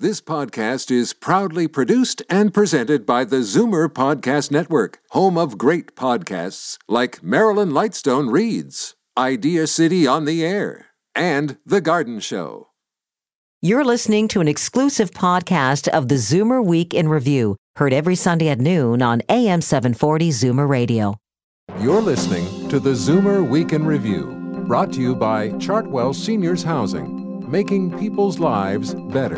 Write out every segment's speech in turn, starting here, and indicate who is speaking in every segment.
Speaker 1: This podcast is proudly produced and presented by the Zoomer Podcast Network, home of great podcasts like Marilyn Lightstone Reads, Idea City on the Air, and The Garden Show.
Speaker 2: You're listening to an exclusive podcast of the Zoomer Week in Review, heard every Sunday at noon on AM 740 Zoomer Radio.
Speaker 1: You're listening to the Zoomer Week in Review, brought to you by Chartwell Seniors Housing, making people's lives better.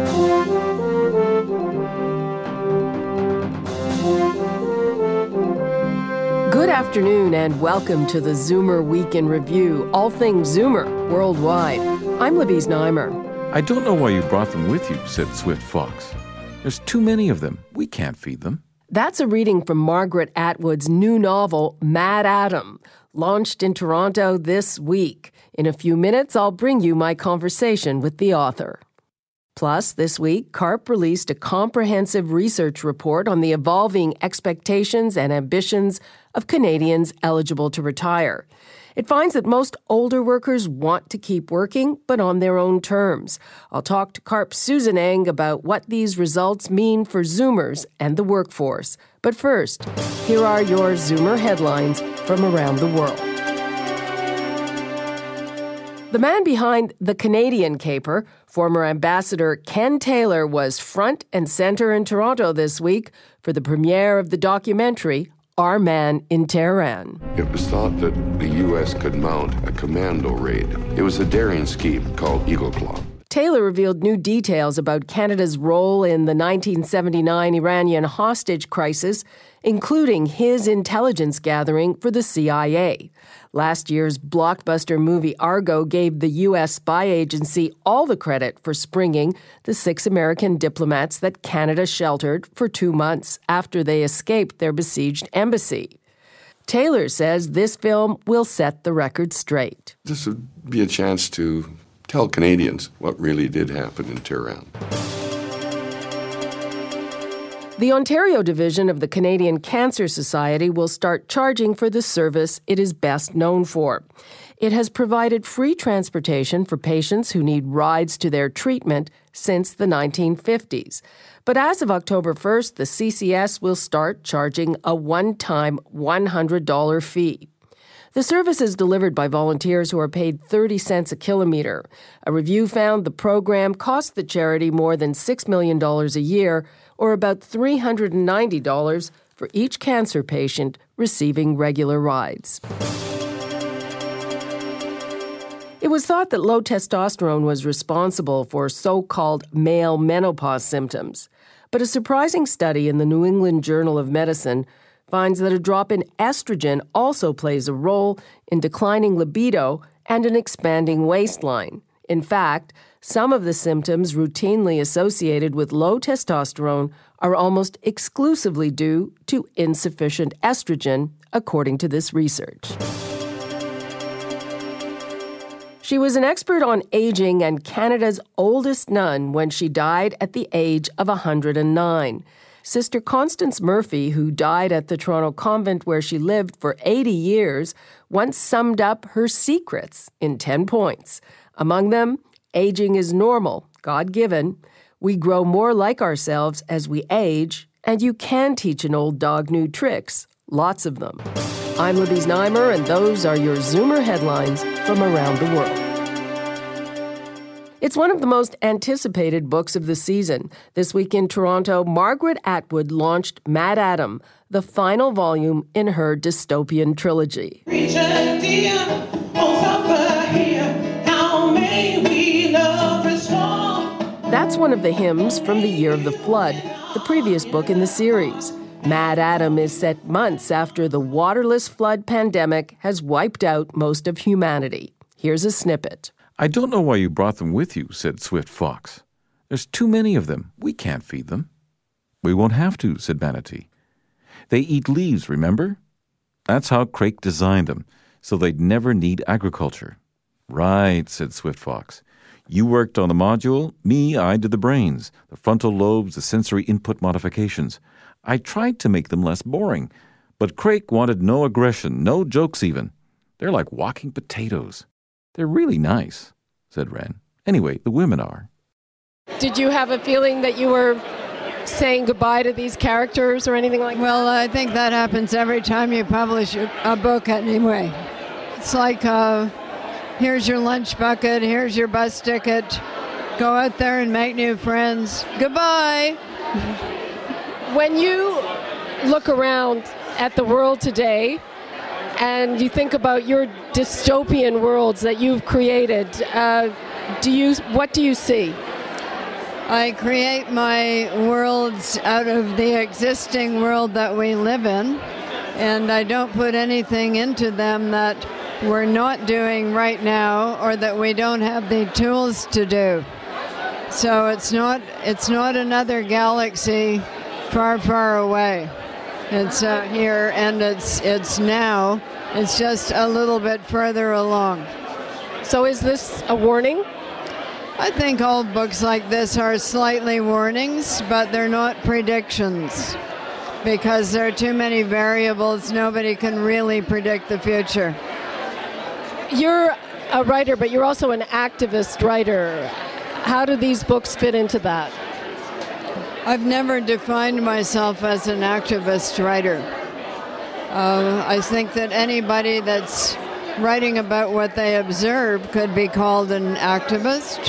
Speaker 3: Good afternoon and welcome to the Zoomer Week in Review, all things Zoomer worldwide. I'm Libby Znaimer.
Speaker 4: I don't know why you brought them with you, said Swift Fox. There's too many of them. We can't feed them.
Speaker 3: That's a reading from Margaret Atwood's new novel, Mad Adam, launched in Toronto this week. In a few minutes, I'll bring you my conversation with the author. Plus, this week, CARP released a comprehensive research report on the evolving expectations and ambitions of Canadians eligible to retire. It finds that most older workers want to keep working, but on their own terms. I'll talk to CARP's Susan Eng about what these results mean for Zoomers and the workforce. But first, here are your Zoomer headlines from around the world. The man behind the Canadian caper, former Ambassador Ken Taylor, was front and center in Toronto this week for the premiere of the documentary Our Man in Tehran.
Speaker 5: It was thought that the U.S. could mount a commando raid. It was a daring scheme called Eagle Claw.
Speaker 3: Taylor revealed new details about Canada's role in the 1979 Iranian hostage crisis, including his intelligence gathering for the CIA. Last year's blockbuster movie Argo gave the U.S. spy agency all the credit for springing the 6 American diplomats that Canada sheltered for 2 months after they escaped their besieged embassy. Taylor says this film will set the record straight.
Speaker 5: This would be a chance to tell Canadians what really did happen in Tehran.
Speaker 3: The Ontario division of the Canadian Cancer Society will start charging for the service it is best known for. It has provided free transportation for patients who need rides to their treatment since the 1950s. But as of October 1st, the CCS will start charging a one-time $100 fee. The service is delivered by volunteers who are paid 30 cents a kilometre. A review found the program cost the charity more than $6 million a year, or about $390 for each cancer patient receiving regular rides. It was thought that low testosterone was responsible for so-called male menopause symptoms. But a surprising study in the New England Journal of Medicine finds that a drop in estrogen also plays a role in declining libido and an expanding waistline. In fact, some of the symptoms routinely associated with low testosterone are almost exclusively due to insufficient estrogen, according to this research. She was an expert on aging and Canada's oldest nun when she died at the age of 109. Sister Constance Murphy, who died at the Toronto convent where she lived for 80 years, once summed up her secrets in 10 points. Among them, aging is normal, God-given. We grow more like ourselves as we age, and you can teach an old dog new tricks, lots of them. I'm Libby Znaimer, and those are your Zoomer headlines from around the world. It's one of the most anticipated books of the season. This week in Toronto, Margaret Atwood launched Mad Adam, the final volume in her dystopian trilogy. That's one of the hymns from The Year of the Flood, the previous book in the series. Mad Adam is set months after the waterless flood pandemic has wiped out most of humanity. Here's a snippet.
Speaker 4: I don't know why you brought them with you, said Swift Fox. There's too many of them. We can't feed them. We won't have to, said Manatee. They eat leaves, remember? That's how Craik designed them, so they'd never need agriculture. Right, said Swift Fox. You worked on the module. Me, I did the brains, the frontal lobes, the sensory input modifications. I tried to make them less boring, but Craik wanted no aggression, no jokes even. They're like walking potatoes. They're really nice, said Wren. Anyway, the women are.
Speaker 3: Did you have a feeling that you were saying goodbye to these characters or anything like that?
Speaker 6: Well, I think that happens every time you publish a book anyway. It's like, here's your lunch bucket, here's your bus ticket. Go out there and make new friends. Goodbye.
Speaker 3: When you look around at the world today and you think about your dystopian worlds that you've created, what do you see?
Speaker 6: I create my worlds out of the existing world that we live in, and I don't put anything into them that we're not doing right now or that we don't have the tools to do. So it's not another galaxy far, far away. It's here, and it's now. It's just a little bit further along.
Speaker 3: So is this a warning?
Speaker 6: I think all books like this are slightly warnings, but they're not predictions. Because there are too many variables, nobody can really predict the future.
Speaker 3: You're a writer, but you're also an activist writer. How do these books fit into that?
Speaker 6: I've never defined myself as an activist writer. I think that anybody that's writing about what they observe could be called an activist,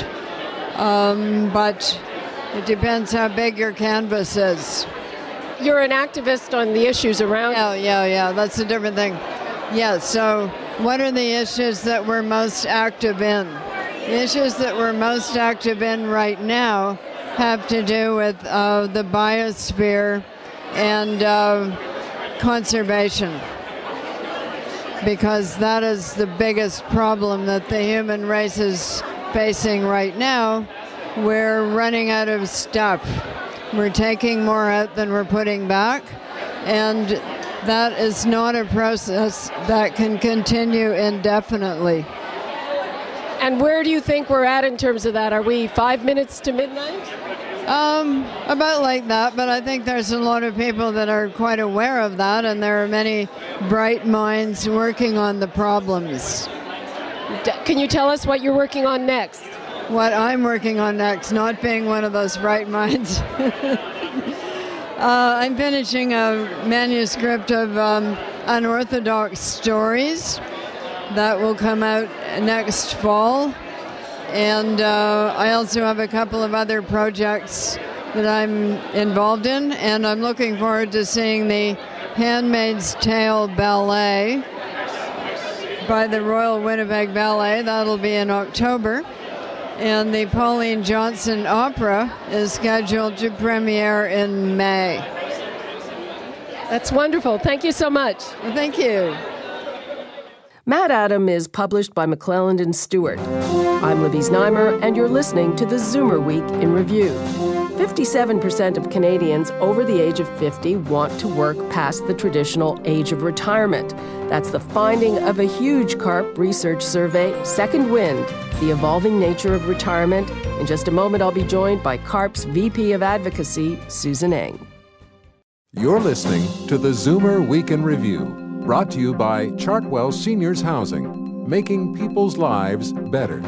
Speaker 6: but it depends how big your canvas is.
Speaker 3: You're an activist on the issues around you.
Speaker 6: Yeah, that's a different thing. Yeah, so what are the issues that we're most active in? The issues that we're most active in right now have to do with the biosphere and conservation, because that is the biggest problem that the human race is facing right now. We're running out of stuff. We're taking more out than we're putting back, and that is not a process that can continue indefinitely.
Speaker 3: And where do you think we're at in terms of that? Are we 5 minutes to midnight?
Speaker 6: About like that, but I think there's a lot of people that are quite aware of that, and there are many bright minds working on the problems.
Speaker 3: Can you tell us what you're working on next?
Speaker 6: What I'm working on next, not being one of those bright minds. I'm finishing a manuscript of unorthodox stories that will come out next fall. And I also have a couple of other projects that I'm involved in, and I'm looking forward to seeing the Handmaid's Tale Ballet by the Royal Winnipeg Ballet. That'll be in October. And the Pauline Johnson Opera is scheduled to premiere in May.
Speaker 3: That's wonderful. Thank you so much.
Speaker 6: Well, thank you.
Speaker 3: MaddAddam is published by McClelland and Stewart. I'm Libby Znaimer, and you're listening to the Zoomer Week in Review. 57% of Canadians over the age of 50 want to work past the traditional age of retirement. That's the finding of a huge CARP research survey, Second Wind, The Evolving Nature of Retirement. In just a moment, I'll be joined by CARP's VP of Advocacy, Susan Eng.
Speaker 1: You're listening to the Zoomer Week in Review, brought to you by Chartwell Seniors Housing, making people's lives better.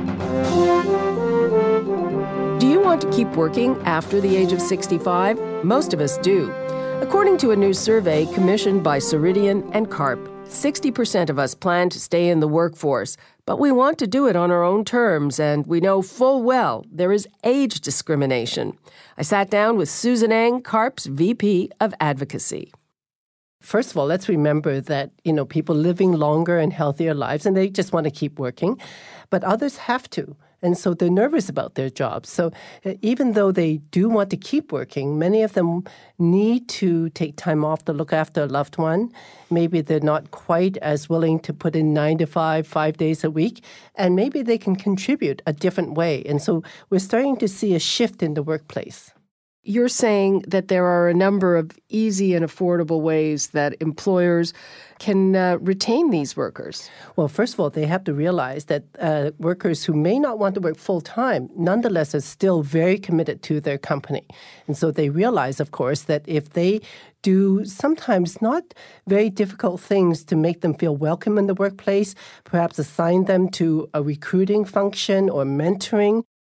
Speaker 3: Do you want to keep working after the age of 65? Most of us do. According to a new survey commissioned by Ceridian and CARP, 60% of us plan to stay in the workforce, but we want to do it on our own terms, and we know full well there is age discrimination. I sat down with Susan Eng, CARP's VP of Advocacy.
Speaker 7: First of all, let's remember that, people living longer and healthier lives, and they just want to keep working, but others have to. And so they're nervous about their jobs. So even though they do want to keep working, many of them need to take time off to look after a loved one. Maybe they're not quite as willing to put in 9 to 5, 5 days a week, and maybe they can contribute a different way. And so we're starting to see a shift in the workplace.
Speaker 3: You're saying that there are a number of easy and affordable ways that employers can retain these workers.
Speaker 7: Well, first of all, they have to realize that workers who may not want to work full-time, nonetheless are still very committed to their company. And so they realize, of course, that if they do sometimes not very difficult things to make them feel welcome in the workplace, perhaps assign them to a recruiting function or mentoring,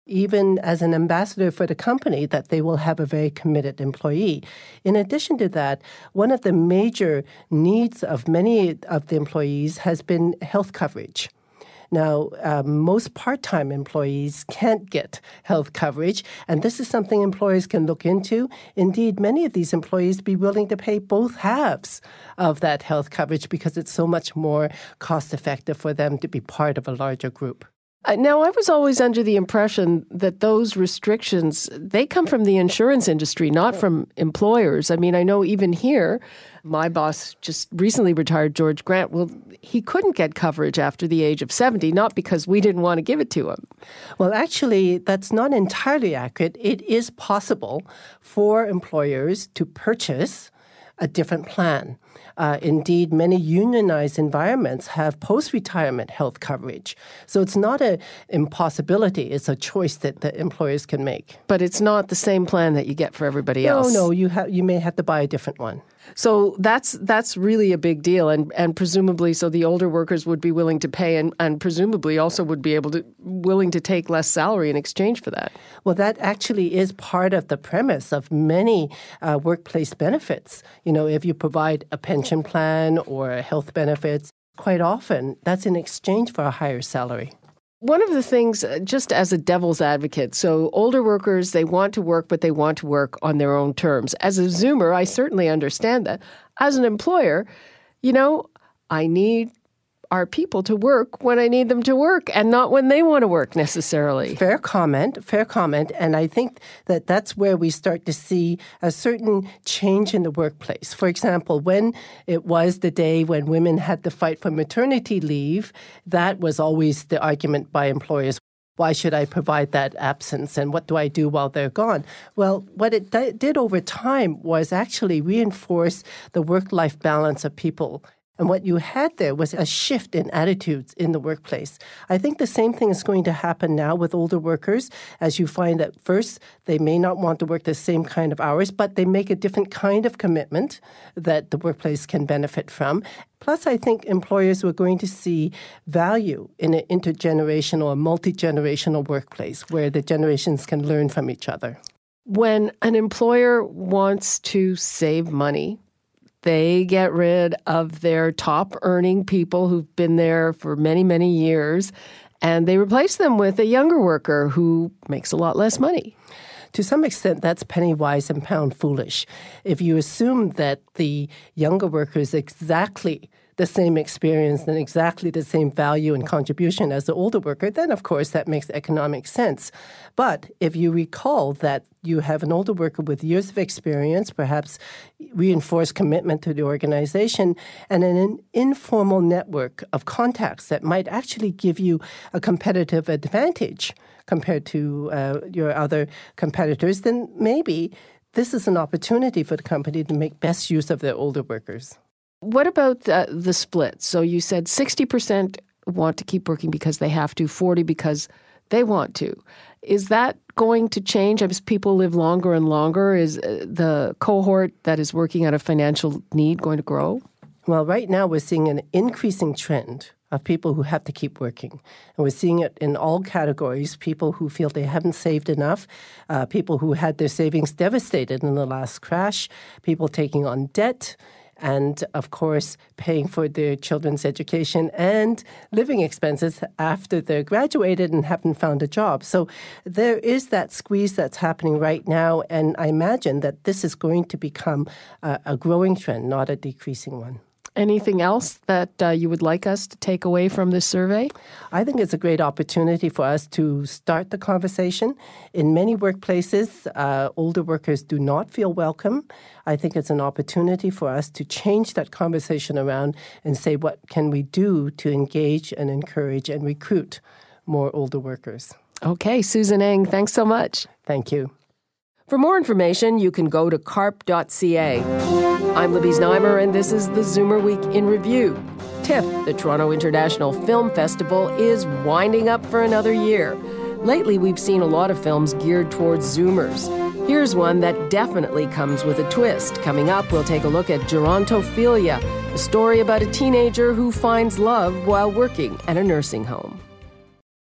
Speaker 7: even as an ambassador for the company, that they will have a very committed employee. In addition to that, one of the major needs of many of the employees has been health coverage. Now, most part-time employees can't get health coverage, and this is something employers can look into. Indeed, many of these employees be willing to pay both halves of that health coverage because it's so much more cost-effective for them to be part of a larger group.
Speaker 3: Now, I was always under the impression that those restrictions, they come from the insurance industry, not from employers. I mean, I know even here, my boss just recently retired, George Grant. Well, he couldn't get coverage after the age of 70, not because we didn't want to give it to him.
Speaker 7: Well, actually, that's not entirely accurate. It is possible for employers to purchase a different plan. Indeed, many unionized environments have post-retirement health coverage. So it's not an impossibility. It's a choice that the employers can make.
Speaker 3: But it's not the same plan that you get for everybody else.
Speaker 7: No, you may have to buy a different one.
Speaker 3: So that's really a big deal, and presumably, so the older workers would be willing to pay, and presumably also would be willing to take less salary in exchange for that.
Speaker 7: Well, that actually is part of the premise of many workplace benefits. You know, if you provide a pension plan or health benefits, quite often that's in exchange for a higher salary.
Speaker 3: One of the things, just as a devil's advocate, so older workers, they want to work, but they want to work on their own terms. As a Zoomer, I certainly understand that. As an employer, you know, I need our people to work when I need them to work and not when they want to work necessarily.
Speaker 7: Fair comment. And I think that that's where we start to see a certain change in the workplace. For example, when it was the day when women had to fight for maternity leave, that was always the argument by employers. Why should I provide that absence, and what do I do while they're gone? Well, what it did over time was actually reinforce the work-life balance of people. And what you had there was a shift in attitudes in the workplace. I think the same thing is going to happen now with older workers, as you find that first, they may not want to work the same kind of hours, but they make a different kind of commitment that the workplace can benefit from. Plus, I think employers were going to see value in an intergenerational or multi-generational workplace where the generations can learn from each other.
Speaker 3: When an employer wants to save money, they get rid of their top-earning people who've been there for many, many years, and they replace them with a younger worker who makes a lot less money.
Speaker 7: To some extent, that's penny wise and pound foolish. If you assume that the younger worker is exactly the same experience and exactly the same value and contribution as the older worker, then of course that makes economic sense. But if you recall that you have an older worker with years of experience, perhaps reinforced commitment to the organization, and an informal network of contacts that might actually give you a competitive advantage compared to your other competitors, then maybe this is an opportunity for the company to make best use of their older workers.
Speaker 3: What about the split? So you said 60% want to keep working because they have to, 40% because they want to. Is that going to change as people live longer and longer? Is the cohort that is working out of financial need going to grow?
Speaker 7: Well, right now we're seeing an increasing trend of people who have to keep working. And we're seeing it in all categories, people who feel they haven't saved enough, people who had their savings devastated in the last crash, people taking on debt, and, of course, paying for their children's education and living expenses after they're graduated and haven't found a job. So there is that squeeze that's happening right now, and I imagine that this is going to become a growing trend, not a decreasing one.
Speaker 3: Anything else that you would like us to take away from this survey?
Speaker 7: I think it's a great opportunity for us to start the conversation. In many workplaces, older workers do not feel welcome. I think it's an opportunity for us to change that conversation around and say, what can we do to engage and encourage and recruit more older workers?
Speaker 3: Okay, Susan Eng, thanks so much.
Speaker 7: Thank you.
Speaker 3: For more information, you can go to carp.ca. I'm Libby Znaimer, and this is the Zoomer Week in Review. TIFF, the Toronto International Film Festival, is winding up for another year. Lately, we've seen a lot of films geared towards Zoomers. Here's one that definitely comes with a twist. Coming up, we'll take a look at Gerontophilia, a story about a teenager who finds love while working at a nursing home.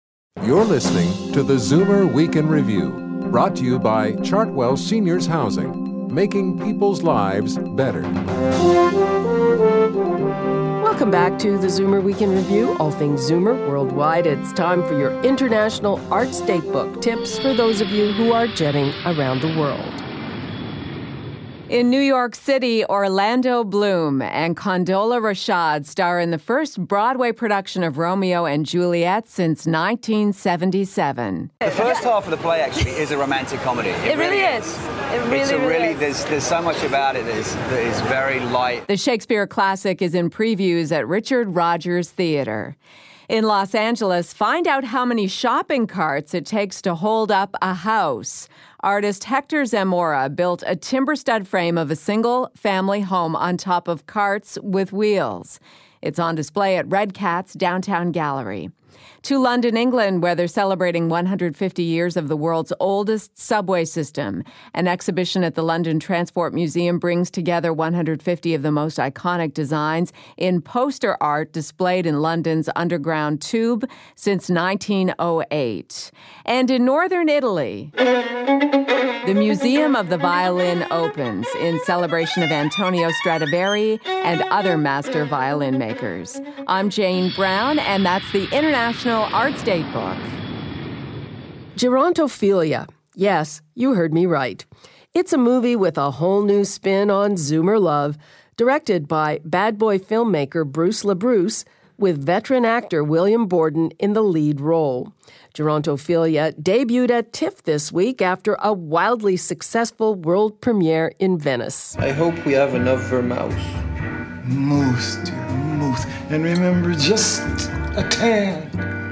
Speaker 1: You're listening to the Zoomer Week in Review, brought to you by Chartwell Seniors Housing, making people's lives better.
Speaker 3: Welcome back to the Zoomer Week in Review, all things Zoomer worldwide. It's time for your International Arts Datebook tips for those of you who are jetting around the world.
Speaker 8: In New York City, Orlando Bloom and Condola Rashad star in the first Broadway production of Romeo and Juliet since 1977.
Speaker 9: The first half of the play actually is a romantic comedy. It really is. It really is. There's so much about it that is very light.
Speaker 8: The Shakespeare classic is in previews at Richard Rodgers Theater. In Los Angeles, find out how many shopping carts it takes to hold up a house. Artist Hector Zamora built a timber stud frame of a single-family home on top of carts with wheels. It's on display at Red Cat's Downtown Gallery. To London, England, where they're celebrating 150 years of the world's oldest subway system. An exhibition at the London Transport Museum brings together 150 of the most iconic designs in poster art displayed in London's underground tube since 1908. And in northern Italy, the Museum of the Violin opens in celebration of Antonio Stradivari and other master violin makers. I'm Jane Brown, and that's the International Arts Datebook.
Speaker 3: Gerontophilia. Yes, you heard me right. It's a movie with a whole new spin on Zoomer love, directed by bad boy filmmaker Bruce LaBruce, with veteran actor William Borden in the lead role. Gerontophilia debuted at TIFF this week after a wildly successful world premiere in Venice.
Speaker 10: I hope we have enough vermouth.
Speaker 11: Mousse, dear, mousse. And remember, just a tad.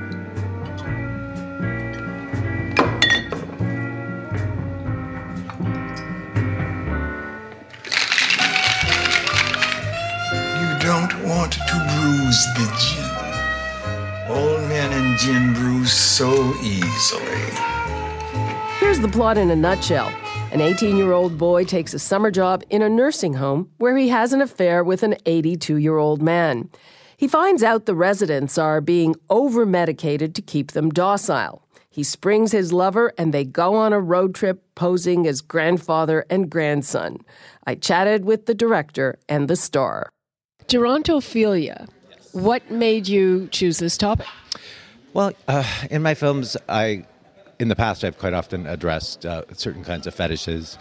Speaker 11: Don't want to bruise the gin. Old men and gin bruise so easily.
Speaker 3: Here's the plot in a nutshell. An 18-year-old boy takes a summer job in a nursing home where he has an affair with an 82-year-old man. He finds out the residents are being over-medicated to keep them docile. He springs his lover and they go on a road trip posing as grandfather and grandson. I chatted with the director and the star. Gerontophilia. What made you choose this topic?
Speaker 12: Well, in my films, in the past, I've quite often addressed certain kinds of fetishes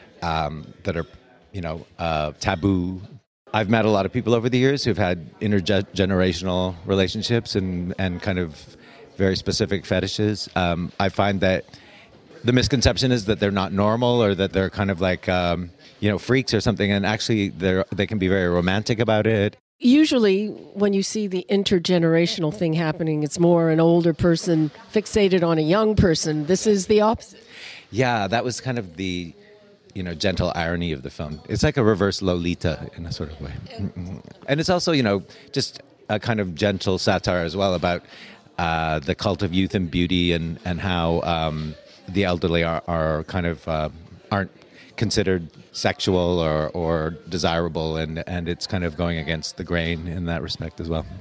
Speaker 12: that are, taboo. I've met a lot of people over the years who've had intergenerational relationships and kind of very specific fetishes. I find that the misconception is that they're not normal or that they're kind of like, freaks or something, and actually they can be very romantic about it.
Speaker 3: Usually when you see the intergenerational thing happening, it's more an older person fixated on a young person. This is the opposite.
Speaker 12: Yeah, that was kind of the, gentle irony of the film. It's like a reverse Lolita in a sort of way. And it's also, just a kind of gentle satire as well about the cult of youth and beauty and how the elderly are kind of aren't considered sexual or desirable, and it's kind of going against the grain in that respect as well.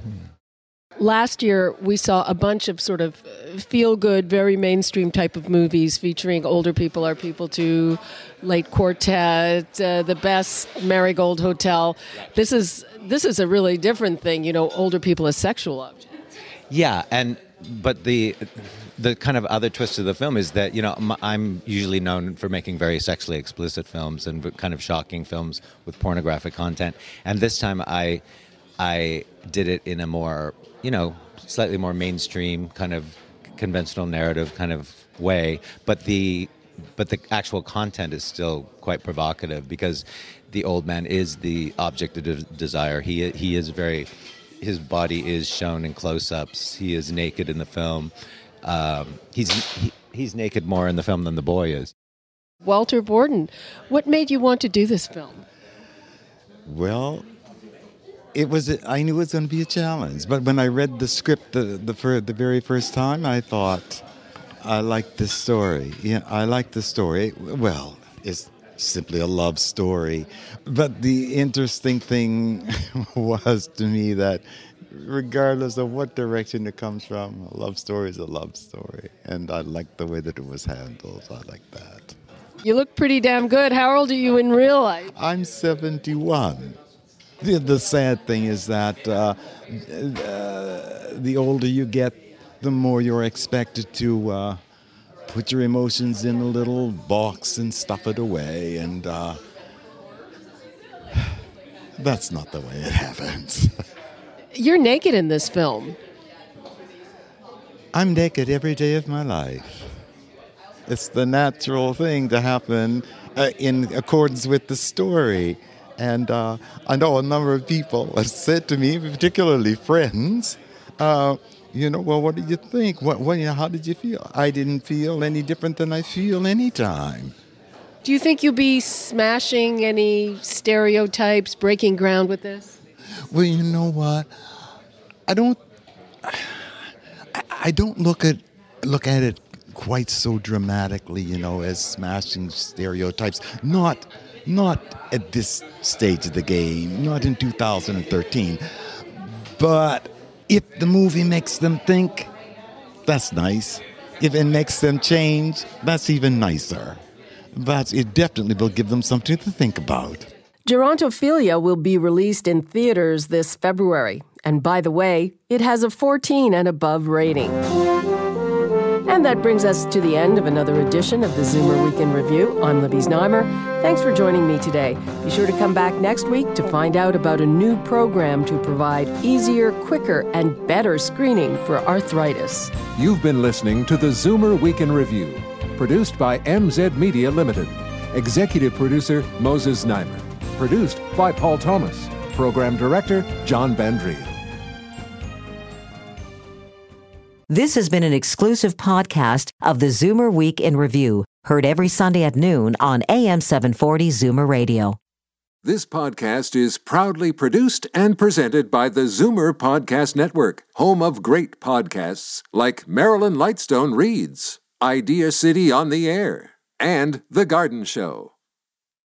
Speaker 3: Last year, we saw a bunch of sort of feel-good, very mainstream type of movies featuring older people are people too, Late Quartet, The Best, Marigold Hotel. This is a really different thing, older people as sexual objects.
Speaker 12: Yeah, but the kind of other twist of the film is that, I'm usually known for making very sexually explicit films and kind of shocking films with pornographic content. And this time I did it in a more, slightly more mainstream kind of conventional narrative kind of way. But the actual content is still quite provocative because the old man is the object of desire. He is very, his body is shown in close-ups. He is naked in the film. He's naked more in the film than the boy is.
Speaker 3: Walter Borden, what made you want to do this film?
Speaker 11: Well, I knew it was going to be a challenge, but when I read the script the very first time, I thought, I like this story. Yeah, I like the story. Well, simply a love story. But the interesting thing was to me that regardless of what direction it comes from, a love story is a love story. And I like the way that it was handled. I like that.
Speaker 3: You look pretty damn good. How old are you in real life?
Speaker 11: I'm 71. The sad thing is that the older you get, the more you're expected to put your emotions in a little box and stuff it away. And that's not the way it happens.
Speaker 3: You're naked in this film.
Speaker 11: I'm naked every day of my life. It's the natural thing to happen in accordance with the story. And I know a number of people have said to me, particularly friends, well, what did you think? How did you feel? I didn't feel any different than I feel any time.
Speaker 3: Do you think you'll be smashing any stereotypes, breaking ground with this?
Speaker 11: Well, you know what? I don't look at it quite so dramatically, as smashing stereotypes. Not at this stage of the game, not in 2013. But if the movie makes them think, that's nice. If it makes them change, that's even nicer. But it definitely will give them something to think about.
Speaker 3: Gerontophilia will be released in theaters this February. And by the way, it has a 14 and above rating. And that brings us to the end of another edition of the Zoomer Week in Review. I'm Libby Znaimer. Thanks for joining me today. Be sure to come back next week to find out about a new program to provide easier, quicker, and better screening for arthritis.
Speaker 1: You've been listening to the Zoomer Week in Review, produced by MZ Media Limited. Executive producer Moses Znaimer. Produced by Paul Thomas. Program director John Van Driel.
Speaker 2: This has been an exclusive podcast of the Zoomer Week in Review, heard every Sunday at noon on AM 740 Zoomer Radio.
Speaker 1: This podcast is proudly produced and presented by the Zoomer Podcast Network, home of great podcasts like Marilyn Lightstone Reads, Idea City on the Air, and The Garden Show.